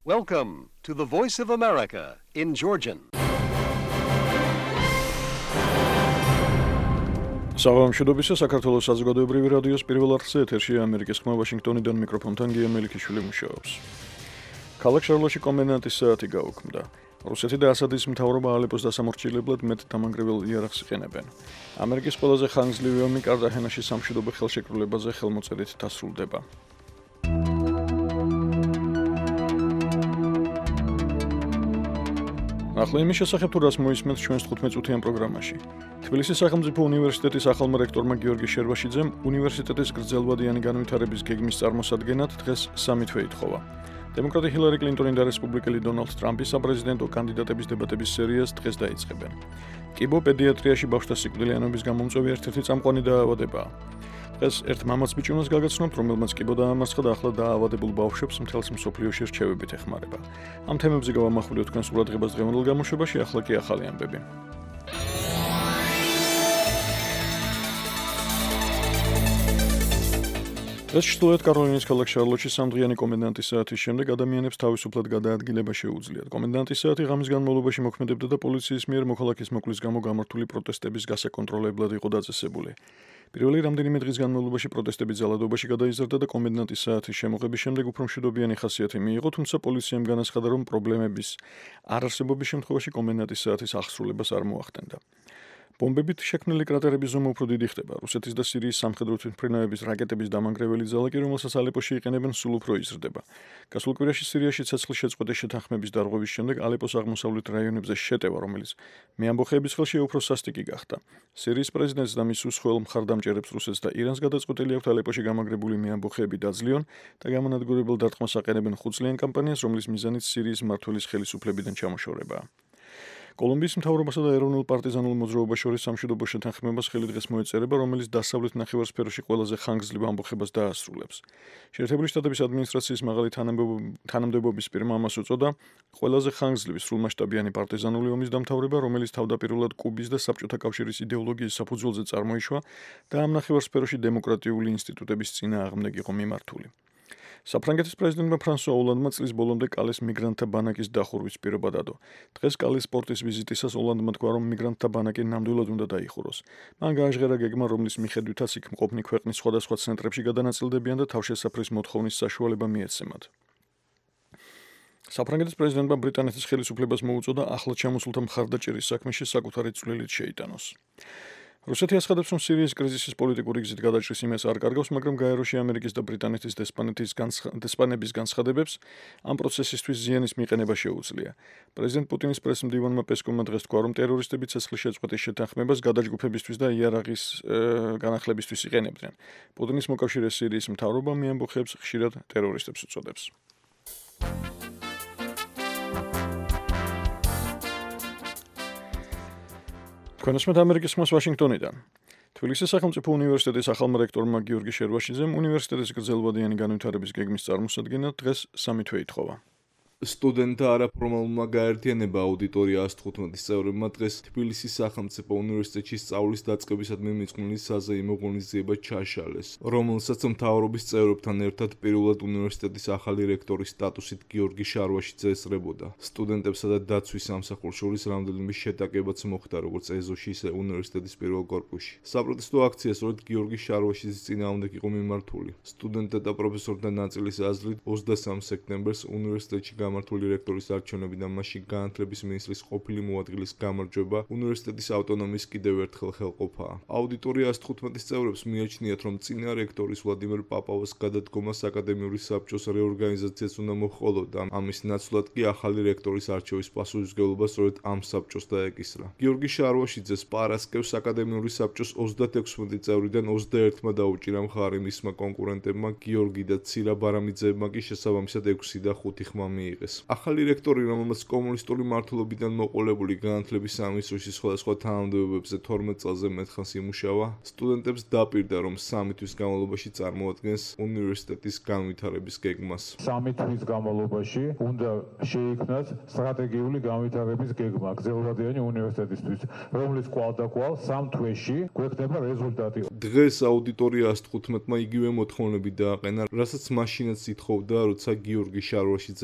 Welcome to the Voice of America in Georgian. საღამოშობისა საქართველოს საზოგადოებრივი რადიოს პირველ არხზე ეთერშია ამერიკის ხმა ვაშინგტონიდან მიკროფონთან გია მელიქიშვილი მუშაობს. ქალაქ შარლოში კომენდანტის საათი გაუქმდა. რუსეთი და ასადის მთავრობა ალეპოს დასამორჩილებლად მეტ დამანგრევილ იარაღს იყენებენ. ამერიკის ყველაზე ხანგრძლივი ომი კარტაჰენაში სამშვიდობო ხელშეკრულებაზე ხელმოწერით დასრულდება. ახლა იმის შესახებ თუ რას მოისმენთ ჩვენს 15 წუთიან პროგრამაში. თბილისის სახელმწიფო უნივერსიტეტის ახალმა რექტორმა გიორგი შერვაშიძემ უნივერსიტეტის გრძელვადიანი განვითარების გეგმის წარმოსადგენად დღეს სამი თვე ითხოვა. დემოკრატი ჰილარი კლინტონი და რესპუბლიკელი დონალდ ტრამპი საპრეზიდენტო კანდიდატების დებატების სერიას დღეს დაიწყებენ. კიბო პედიატრიაში ბავშვთა სიკვდილიანობის გამომწვევი ერთ-ერთი წამყვანი დაავადებაა. დღეს ერთ მამაც ბიჭუნას გაგაცნობთ, რომელმაც კიბო დაამარცხა და ახლა დაავადებულ ბავშვებს მთელს მსოფლიოში რჩევებით ეხმარება. ამ თემებზე გავამახვილებთ თქვენს ყურადღებას დღევანდელ გამოშვებაში, ახლა კი ახალი ამბები. დღეს ჩრდილოეთ კაროლინის ქალაქ შარლოტში სამდღიანი კომენდანტის საათის შემდეგ ადამიანებს თავისუფლად გადაადგილება შეუძლიათ. კომენდანტის საათი ღამის განმავლობაში მოქმედებდა და პოლიციის მიერ მოქალაქის მოკვლის გამო გამართული პროტესტების გასაკონტროლებლად იყო დაწესებული. პირველი რამდენიმე დღის განმავლობაში პროტესტები ძალადობაში გადაიზარდა და კომენდანტის საათის შემოღების შემდეგ უფრო მშვიდობიანი ხასიათი მიიღო, თუმცა პოლიციამ განაცხადა, რომ პრობლემების არარსებობის შემთხვევაში კომენდანტის საათის აღსრულებას არ მოახდენდა. ბომბებით შექმნილი კრატერების ზომა უფრო დიდი ხდება. რუსეთის და სირიის სამხედრო თვითმფრინავების რაკეტების დამანგრეველი ძალა კი, რომელსაც ალეპოში იყენებენ, სულ უფრო იზრდება. გასულ კვირაში სირიაში ცეცხლის შეწყვეტის შეთანხმების დარღვევის შემდეგ ალეპოს აღმოსავლეთ რაიონებზე შეტევა, რომელიც მეამბოხეების ხელშია უფრო სასტიკი გახდა. სირიის პრეზიდენტს და მის უცხოელ მხარდამჭერებს რუსეთს და ირანს გადაწყვეტილი აქვთ ალეპოში გამაგრებული მეამბოხეები დაძლიონ და გამანადგურებელ დარტყმას აყენებენ ხუთწლიან კამპანიას, რომლის მიზანიც სირიის მმართველის ხელისუფლებიდან ჩამოშორებაა. კოლუმბიის მთავრობასა და ეროვნულ პარტიზანულ მოძრაობას შორის სამშვიდობო შეთანხმებას ხელი დღეს მოეწერება, რომელიც დასავლეთ ნახევარსფეროში ყველაზე ხანგრძლივ ამბოხებას დაასრულებს. შეერთებული შტატების ადმინისტრაციის მაღალი თანამდებობის პირმა ამას უწოდა ყველაზე ხანგრძლივი სრულმასშტაბიანი პარტიზანული ომის დამთავრება, რომელიც თავდაპირველად კუბის და საბჭოთა კავშირის იდეოლოგიის საფუძველზე წარმოიშვა და ამ ნახევარსფეროში დემოკრატიული ინსტიტუტების წინააღმდეგ იყო მიმართული. საფრანგეთის პრეზიდენტმა ფრანსუა ოლანდმა წლის ბოლომდე კალეს მიგრანტთა ბანაკის დახურვის პირობა დადო. დღეს კალეს პორტის ვიზიტისას ოლანდმა თქვა, რომ მიგრანტთა ბანაკი ნამდვილად უნდა დაიხუროს. მან გააჟღერა გეგმა, რომლის მიხედვითაც იქ მყოფნი ქვეყნის სხვადასხვა ცენტრებში გადანაწილდებიან და თავშესაფრის მოთხოვნის საშუალება მიეცემათ. საფრანგეთის პრეზიდენტმა ბრიტანეთის ხელისუფლებას მოუწოდა ახლად ჩამოსულთა მხარდაჭერის საქმეში საკუთარი წვლილით შეიტანოს. რუსეთი აცხადებს, რომ სირიის კრიზისის პოლიტიკური გზით გადაჭრის იმას არ კარგავს, მაგრამ გაეროში ამერიკის და ბრიტანეთის დესპანების განცხადებებს ამ პროცესისთვის ზიანის მიყენება შეუძლია. პრეზიდენტ პუტინის პრესმდივანმა პესკოვმა დღეს თქვა, რომ ტერორისტები ცეცხლის შეწყვეტის შეთანხმებას გადაჯგუფებისთვის და იარაღის განახლებისთვის იყენებდნენ. პუტინის მოკავშირე სირიის მთავრობა მეამბოხეებს ხშირად ტერორისტებს უწოდებს. თქვენსმეთ ამერიკის ხმას ვაშინგტონიდან. თბილისის სახელმწიფო უნივერსიტეტის ახალმა რექტორმა გიორგი შერვაშიძემ უნივერსიტეტის გრძელვადიანი განვითარების გეგმის წარმოსადგენად დღეს სამი თვე ითხოვა. სტუდენტთა არაფორმალურმა გაერთიანება აუდიტორია 115-ის წევრებმა დღეს თბილისის სახელმწიფო უნივერსიტეტში სწავლის დაწყებისადმი მიძღვნილი საზეიმო ღონისძიება ჩაშალეს, რომელსაც მთავრობის წევრებთან ერთად პირველად უნივერსიტეტის ახალი რექტორის სტატუსით გიორგი შარვაშიძე ესწრებოდა. სტუდენტებსა და დაცვის სამსახურს შორის რამდენიმე შეტაკებაც მოხდა, როგორც ეზოში, ისე უნივერსიტეტის პირველ კორპუსში. საპროტესტო აქცია სწორედ გიორგი შარვაშიძის წინააღმდეგ იყო მიმართული. სტუდენტთა და პროფესორთა ნაწილის აზრით 23 სექტემბერს უნივერსიტეტში გამართული რექტორის არჩევნები და მასში განათლების მინისტრის ყოფილი მოადგილის გამარჯვება უნივერსიტეტის ავტონომიის კიდევ ერთხელ ხელყოფაა. აუდიტორია 115-ის წევრებს მიაჩნიათ, რომ წინა რექტორის ვლადიმერ პაპავას გადადგომას აკადემიური საბჭოს რეორგანიზაციაც უნდა მოჰყოლოდა. ამის ნაცვლად კი ახალი რექტორის არჩევის პასუხისმგებლობა სწორედ ამ საბჭოს დაეკისრა. გიორგი შარვაშიძეს პარასკევს აკადემიური საბჭოს 36 წევრიდან 21-მა დაუჭირა მხარი, მისმა კონკურენტებმა გიორგი და ცირა ბარამიძეებმა კი შესაბამისად 6 და 5 ხმა მიიღეს. ახალი რექტორი, რომელმაც კომუნისტური მმართველობიდან მოყოლებული განათლების სამინისტროში სხვადასხვა თანამდებობებზე 12 წელზე მეტხანს იმუშავა, სტუდენტებს დაპირდა, რომ 3 თვის განმავლობაში წარმოადგენს უნივერსიტეტის განვითარების გეგმას. 3 თვის განმავლობაში უნდა შეიქმნას სტრატეგიული განვითარების გეგმა გრძელვადიანი უნივერსიტეტისთვის, რომლის კვალდაკვალ 3 თვეში გვექნება რეზულტატი. დღეს აუდიტორია 115-მა იგივე მოთხოვნები დააყენა, რასაც მაშინაც ითხოვდა, როცა გიორგი შარვაშიძე განათლების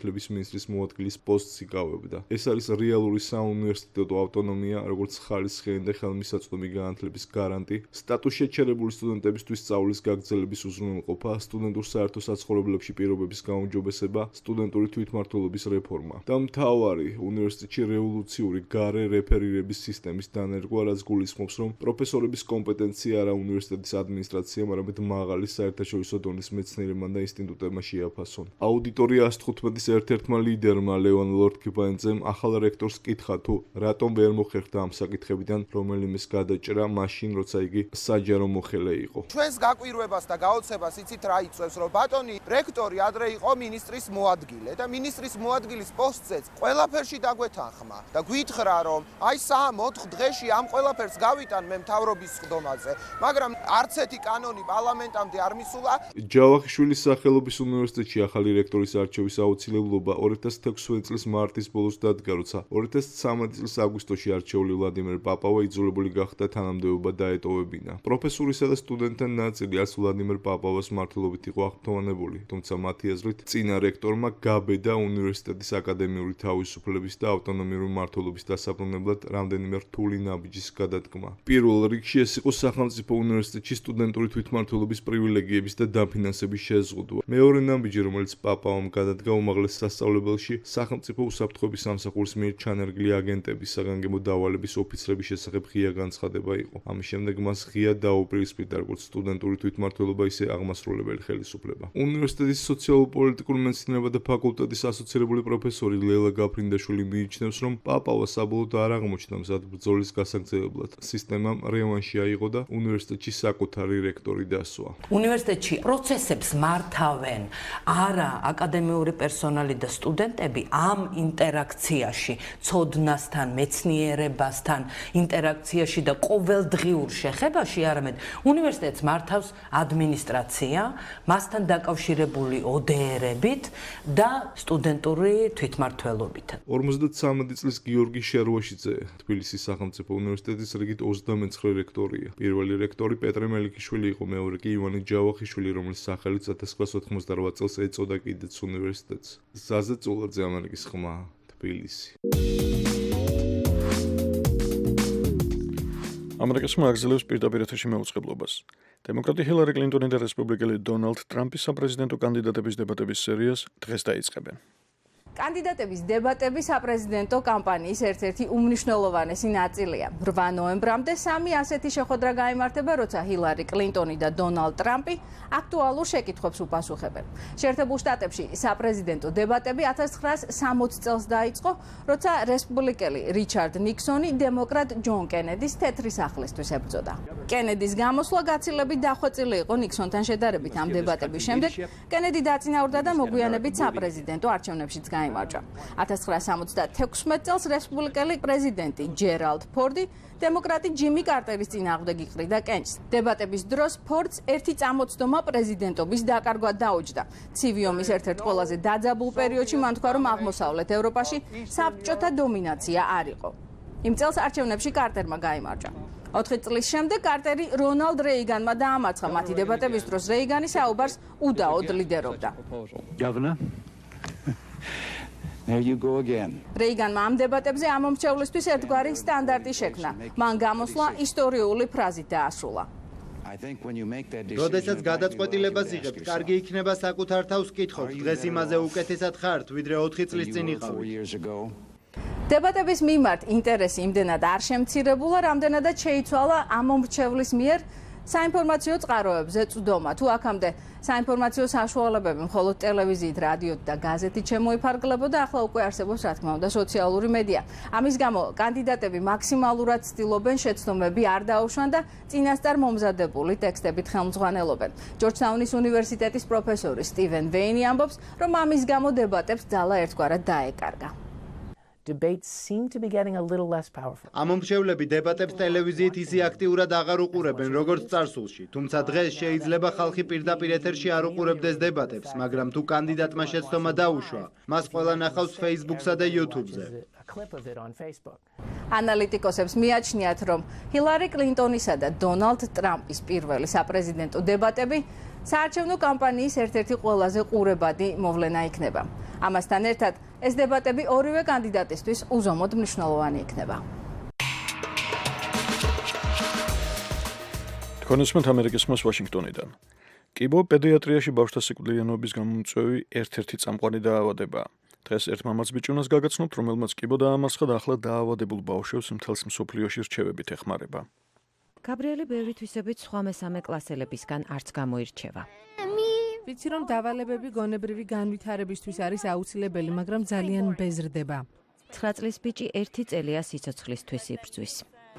განათლების მინისტრის მოადგილის პოსტს იკავებდა. ეს არის რეალური საუნივერსიტეტო ავტონომია, როგორც ხალისხიანი და ხელმისაწვდომი განათლების გარანტი, სტატუს შეჩერებული სტუდენტებისთვის სწავლის გაგრძელების უზრუნველყოფა, სტუდენტურ საერთო საცხოვრებლებში პირობების გაუმჯობესება, სტუდენტური თვითმმართველობის რეფორმა და მთავარი უნივერსიტეტში რევოლუციური გარე რეფერირების სისტემის დანერგვა, რაც გულისხმობს, რომ პროფესორების კომპეტენცია არა უნივერსიტეტის ადმინისტრაციამ, არამედ მაღალი საერთაშორისო დონის მეცნიერებმა და ინსტიტუტებმა შეაფასონ. აუდიტორია 115-ის ერთ-ერთმა ლიდერმა ლევან ლორდ-კიპაენძემ ახალ რექტორს კითხა თუ რატომ ვერ მოხერხდა ამ საკითხებიდან რომელიმეს გადაჭრა მაშინ, როცა იგი საჯარო მოხელე იყო. ჩვენს გაკვირვებას და გაოცებას იცით რა იწევს, რომ ბატონი რექტორი ადრე იყო ministris მოადგილე და ministris მოადგილის პოსტზეც ყველაფერში დაგვეთანხმა და გვითხრა, რომ აი 3-4 დღეში ამ ყველაფერს გავიტან მე მთავრობის სხდომაზე, მაგრამ არც ერთი კანონი პარლამენტამდე არ მისულა. ჯავახიშვილის სახელობის უნივერსიტეტში ახალი რექტორის არჩევის აუცილებლობა 2016 წლის მარტის ბოლოს დადგა, როცა 2013 წლის აგვისტოში არჩეული ვლადიმერ პაპავა იძულებული გახდა თანამდებობა დაეტოვებინა. პროფესურისა და სტუდენტთა ნაწილი არც ვლადიმერ პაპავას მმართველობით იყო აღფრთოვანებული, თუმცა მათი აზრით წინა რექტორმა გაბედა უნივერსიტეტის აკადემიური თავისუფლების და ავტონომიური მმართველობის დასაბრუნებლად რამდენიმე რთული ნაბიჯის გადადგმა. პირველ რიგში ეს იყო სახელმწიფო უნივერსიტეტში სტუდენტური თვითმმართველობის პრივილეგიების და დაფინანსების შეზღუდვა. მეორე ნაბიჯი, რომელიც პაპავამ გადადგა უმაღლეს სასწავლებელში, სახელმწიფო უსაფრთხოების სამსახურის მიერ ჩანერგილი აგენტების საგანგებო დავალების ოფიცრების შესახებ ღია განცხადება იყო. ამის შემდეგ მას ღია დაუპირისპირდა როგორც სტუდენტური თვითმმართველობა, ისე აღმასრულებელი ხელისუფლება. უნივერსიტეტის სოციალურ-პოლიტიკურ მეცნიერებათა ფაკულტეტის ასოცირებული პროფესორი ლელა გაფრინდაშვილი მიიჩნევს, რომ პაპავა საბოლოოდ არ აღმოჩნდა მზად ბრძოლის გასაგრძელებლად. სისტემამ რევანში აიღო და უნივერსიტეტში საკუთარი რექტორი დასვა. უნივერსიტეტში პროცესებს მართავენ არა აკადემიური პერსონალი და სტუდენტები ამ ინტერაქციაში, ცოდნასთან, მეცნიერებასთან, ინტერაქციაში და ყოველდღიურ შეხებაში, არამედ უნივერსიტეტს მართავს ადმინისტრაცია, მასთან დაკავშირებული ODR-ებით და სტუდენტური თვითმმართველობით. 53 წლის გიორგი შერვაშიძე თბილისის სახელმწიფო უნივერსიტეტის რიგით 29 რექტორია. პირველი რექტორი პეტრე მელიქიშვილი იყო, მეორე კი ივანე ჯავახიშვილი, რომლის სახელით 1998 წელს ეწოდა კიდეც უნივერსიტეტს. ზაზე წულაძე, ამერიკის ხმა, თბილისი. ამერიკის ხმა აგრძელებს პირდაპირ ეთერში მეუწყებლობას. დემოკრატი ჰილარი კლინტონი და რესპუბლიკელი დონალდ ტრამპი საპრეზიდენტო კანდიდატების დებატების სერიას დღეს დაიწყებენ. კანდიდატების დებატები საპრეზიდენტო კამპანიის ერთ-ერთი უმნიშვნელოვანესი ნაწილია. 8 ნოემბრამდე 3 ასეთი შეხვედრა გაიმართება, როცა ჰილარი კლინტონი და დონალდ ტრამპი აქტუალურ შეკითხვებს უპასუხებენ. შეერთებულ შტატებში საპრეზიდენტო დებატები 1960 წელს დაიწყო, როცა რესპუბლიკელი რიჩარდ ნიქსონი დემოკრატ ჯონ კენედის თეთრი სახლისთვის ებრძოდა. კენედის გამოსვლა გაცილებით დახვეწილი იყო ნიქსონთან შედარებით ამ დებატების შემდეგ. კენედი დაწინაურდა და მოგვიანებით საპრეზიდენტო არჩევნებშიც გაიმარჯვა. 1976 წელს რესპუბლიკელი პრეზიდენტი ჯერალდ ფორდი დემოკრატი ჯიმი კარტერის წინააღმდეგ იყრიდა კენჭს. დებატების დროს ფორდს ერთი წამოწდომა პრეზიდენტობის დაკარგვა დაუჯდა. ცივი ომის ერთ-ერთ ყველაზე დაძაბულ პერიოდში მან თქვა, რომ აღმოსავლეთ ევროპაში საბჭოთა დომინაცია არ იყო. იმ წელს არჩევნებში კარტერმა გაიმარჯვა. 4 წლის შემდეგ კარტერი რონალდ რეიგანმა დაამარცხა. მათი დებატების დროს რეიგანი საუბარს უდაოდ ლიდერობდა. There you go again. რეიგანმა ამ დებატებზე ამომრჩევლისთვის ერთგვარი სტანდარტი შექმნა. მან გამოსვლა ისტორიული ფრაზით დაასრულა. როდესაც გადაწყვეტილებას იღებთ, კარგი იქნება საკუთარ თავს კითხოთ, დღეს იმაზე უკეთესად ხართ, ვიდრე 4 წლის წინ იყავით. დებატების მიმართ ინტერესი იმდენად არ შემცირებულა, რამდენადაც შეიცვალა ამომრჩევლის მიერ საინფორმაციო წყაროებზე წვდომა. თუ აქამდე საინფორმაციო საშუალებები მხოლოდ ტელევიზიით, რადიოთ და გაზეთით შემოიფარგლებოდა, ახლა უკვე არსებობს, რა თქმა უნდა, სოციალური მედია. ამის გამო კანდიდატები მაქსიმალურად ცდილობენ შეცდომები არ დაუშვან და წინასწარ მომზადებული ტექსტებით ხელმძღვანელობენ. ჯორჯთაუნის უნივერსიტეტის პროფესორი სტივენ ვეინი ამბობს, რომ ამის გამო დებატებს ძალა ერთგვარად დაეკარგა. Debates seem to be getting a little less powerful. ამომრჩევლები დებატებს ტელევიზიით ისე აქტიურად აღარ უყურებენ, როგორც წარსულში. თუმცა დღეს შეიძლება ხალხი პირდაპირ ეთერში არ უყურებდეს დებატებს, მაგრამ თუ კანდიდატმა შეცდომა დაუშვა, მას ყველა ნახავს Facebook-სა და YouTube-ზე. ანალიტიკოსებს მიაჩნიათ, რომ ჰილარი კლინტონისა და დონალდ ტრამპის პირველი საპრეზიდენტო დებატები საარჩევნო კამპანიის ერთ-ერთი ყველაზე ყურებადი მოვლენა იქნება. ამასთან ერთად, ეს დებატები ორივე კანდიდატისთვის უზომოდ მნიშვნელოვანი იქნება. თქვენესმენთ ამერიკის მოსვლა ვაშინგტონიდან. კიბო პედიატრიაში ბავშვთა სიკვდილიანობის გამომწვევი ერთ-ერთი წამყვანი დაავადებაა. დღეს ერთ მამაც ბიჭუნას გაგაცნობთ, რომელმაც კიბო დაამარცხა და ახლა დაავადებულ ბავშვებს მთელს მსოფლიოში რჩევებით ეხმარება. გაბრიელი ბევრი თვისებით სხვა მესამე კლასელებისგან არც გამოირჩევა. ვიცი, რომ დავალებები გონებრივი განვითარებისთვის არის აუცილებელი, მაგრამ ძალიან მბეზრდება. 9 წლის ბიჭი 1 წელია სიცოცხლისთვის იბრძვის.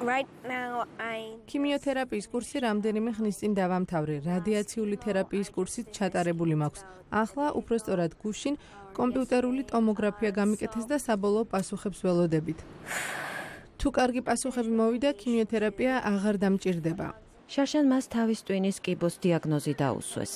ქიმიოთერაპიის კურსი რამდენიმე ხნის წინ დავამთავრე, რადიაციული თერაპიის კურსით ჩატარებული მაქვს. ახლა უпростоრად გუშინ კომპიუტერული ტომოგრაფია გამიკეთეს და საბოლოო პასუხებს ველოდებით. თუ კარგი პასუხები მოვიდა, ქიმიოთერაპია აღარ დამჭირდება. შაშან მას თავის ტვინის კიბოს დიაგნოზი დაუსვეს.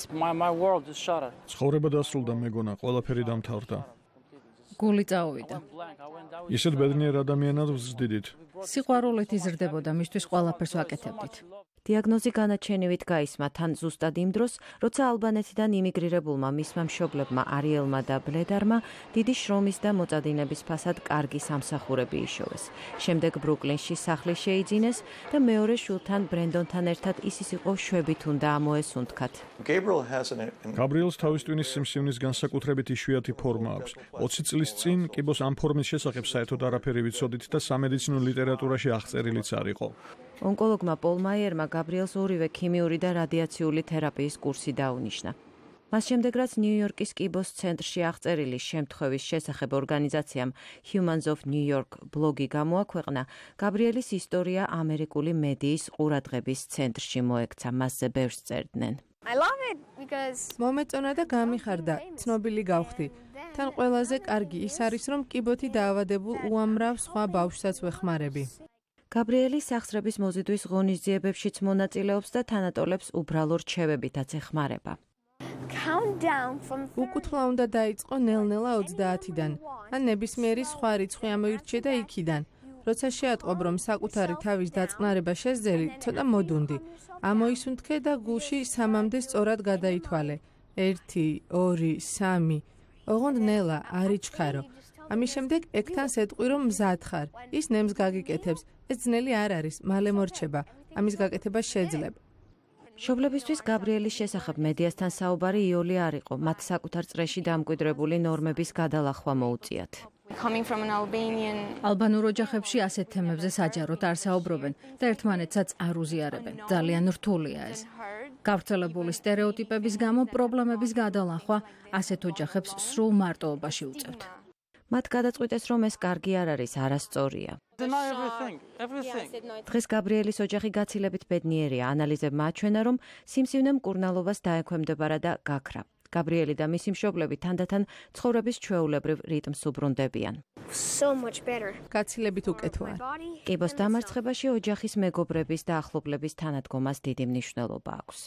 ცხოვრება დასრულდა, მეგონა, ყველაფერი დამთავრდა. გული წაუვიდა. ისეთ ბედნიერ ადამიანად ვზრდიდით. სიყვარულით იზრდებოდა, მისთვის ყველაფერს ვაკეთებდით. დიაგნოზი განაჩენივით გაისმა თან ზუსტად იმ დროს, როცა ალბანეთიდან იმიგრირებულმა მისმა მშობლებმა არიელმა და ბლედარმა დიდი შრომის და მოწადინების ფასად კარგი სამსახურები იშოვეს. შემდეგ ბრუკლინში სახლი შეიძინეს და მეორე შვილთან ბრენდონთან ერთად ისიც იყო შვებით უნდა ამოესუნთქათ. გაბრიელს თავის ტვინის სიმსივნის განსაკუთრებით იშვიათი ფორმა აქვს. 20 წლის წინ კიბოს ამ ფორმის შესახებ საერთოდ არაფერი ვიცოდით და სამედიცინო ლიტერატურაში აღწერილიც არ იყო. ონკოლოგმა პოლ მაიერმა გაბრიელს ორივე ქიმიური და რადიაციული თერაპიის კურსი დაუნიშნა. მას შემდეგ, რაც ნიუ-იორკის კიბოს ცენტრში აღწერილი შემთხვევის შესახებ ორგანიზაციამ Humans of New York ბლოგი გამოაქვეყნა, გაბრიელის ისტორია ამერიკული მედიის ყურადღების ცენტრში მოექცა, მასზე ბევრს წერდნენ. მომეწონა და გამიხარდა, ცნობილი გავხდი. თან ყველაზე კარგი ის არის, რომ კიბოთი დაავადებულ უამრავ სხვა ბავშვსაც ვეხმარები. გაბრიელი სახსრების მოზიდვის ღონისძიებებშიც მონაწილეობს და თანატოლებს უბრალო რჩევებითაც ეხმარება. უკუთვლა უნდა დაიწყო ნელ-ნელა 30-დან, ან ნებისმიერი სხვა რიცხვი ამოირჩიე და იქიდან. როცა შეატყობ, რომ საკუთარი თავის დაწყნარება შეძელი, ცოტა მოდუნდი. ამოისუნთქე და გულში 3-მდე სწორად გადაითვალე. 1, 2, 3. ოღონდ ნელა, არ იჩქარო. ამის შემდეგ ეგთან სეტყვი, რომ მზად ხარ. ის ნემს გაგიკეთებს. ეს ძნელი არ არის, მალე მორჩება. ამის გაკეთება შეძლებ. მშობლებისთვის გაბრიელის შესახებ მედიასთან საუბარი იოლი არ იყო, მათ საკუთარ წრეში დამკვიდრებული ნორმების გადალახვა მოუწიათ. ალბანურ ოჯახებში ასეთ თემებზე საჯაროდ არ საუბრობენ და ერთმანეთსაც არ უზიარებენ. ძალიან რთულია ეს. გავრცელებული სტერეოტიპების გამო პრობლემების გადალახვა ასეთ ოჯახებს სრულ მარტოობაში უწევთ. მათ გადაწყვიტეს, რომ ეს კარგი არ არის, არასწორია. დღეს გაბრიელის ოჯახი გაცილებით ბედნიერია. ანალიზებმა აჩვენა, რომ სიმსივნე მკურნალობას დაექვემდებარა და გაქრა. გაბრიელი და მისი მშობლები თანდათან ცხოვრების ჩვეულებრივ რიტმს უბრუნდებიან. გაცილებით უკეთოა. კიბოს დამარცხებაში ოჯახის მეგობრების და ახლობლების თანადგომას დიდი მნიშვნელობა აქვს.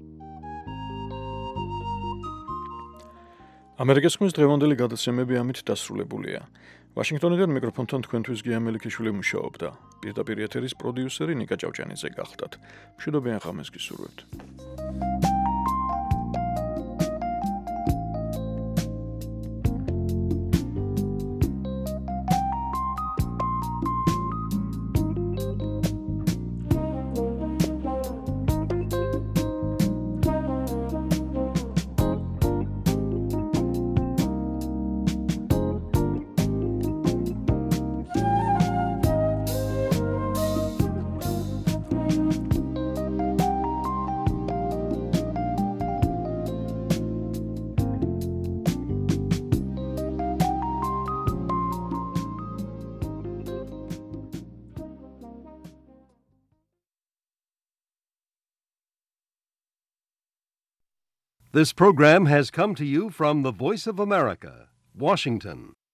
ამერიკის ხმის დღევანდელი გადაცემები ამით დასრულებულია. ვაშინგტონიდან მიკროფონთან თქვენთვის გია მელიქიშვილი მუშაობდა. პირდაპირ ეთერის პროდიუსერი ნიკა ჭავჭანიძე გახდათ. მშვიდობიან ღამეს გისურვებთ. This program has come to you from the Voice of America, Washington.